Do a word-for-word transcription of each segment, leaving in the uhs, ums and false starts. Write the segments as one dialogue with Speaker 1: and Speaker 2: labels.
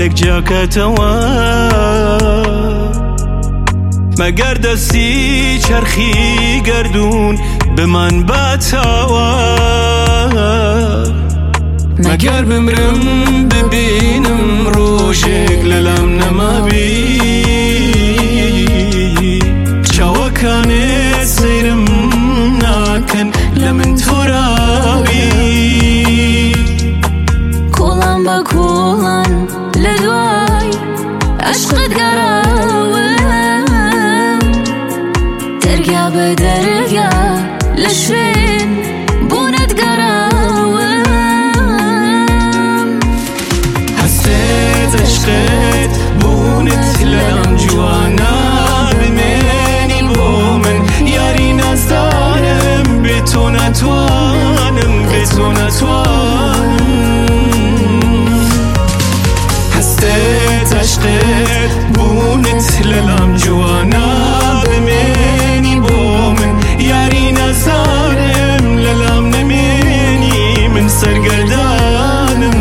Speaker 1: تۆلێک جاکەتەوە مەگەر دەستی چەرخی گەردوون بمان باتەوە مەگەر بمرم ببینم ڕۆژێک لەلام نەمابی چاوەکانێ سەیرم ناکەن لە من تۆراوی
Speaker 2: کۆڵان بە کۆڵان لە دوای عەشقت گەڕاوم دەرگا بە دەرگا لە شوێن بوونت گەڕاوم
Speaker 1: هەستێت عەشقت بوونت لەم جوانە بمێنی بۆ من یاری نازدارم بێ تۆ ناتوانم بێ تۆ ناتوانم هەستێت عەشقت بوونت لەلام جوانە بمێنی بۆ من یاری نازدارم لەلام نەمێنی من سەرگەردانم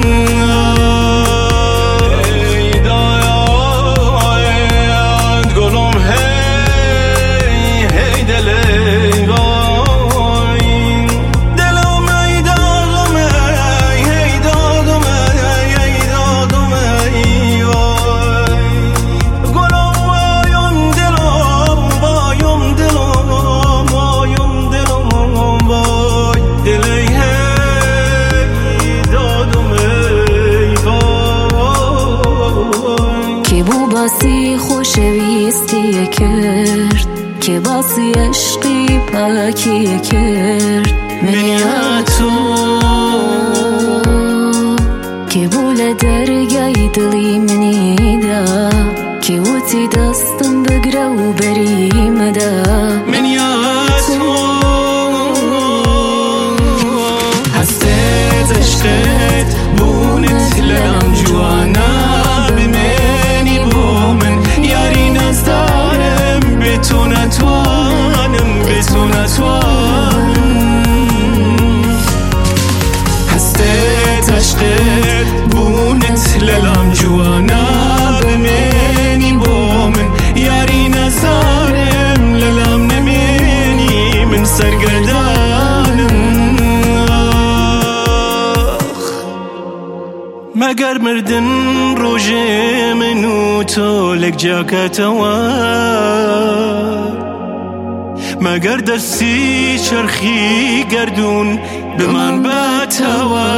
Speaker 2: باسی خۆشەویستیە کرد کێ باسی عەشقی پاکیە کرد
Speaker 1: من یا تۆ
Speaker 2: کێ بوو لە دەرگای دڵی منیدا کێ وتی دەستم بگرە و بەریمەدا
Speaker 1: من یا تۆ هەستێت عەشقت بوونت لەلام جوانە بمێنی بۆ من یاری نازدارم بێ تۆ ناتوانم بێ تۆ ناتوانم هەستێت عەشقت بوونت لەلام جوانە بمێنی بۆ من یاری نازدارم لەلام نەمێنی من سەرگەردانم مەگەر مردن ڕۆژێ من و تۆلێک جاکەتەوە مەگەر دەستی چەرخی گەردوون بمان باتەوە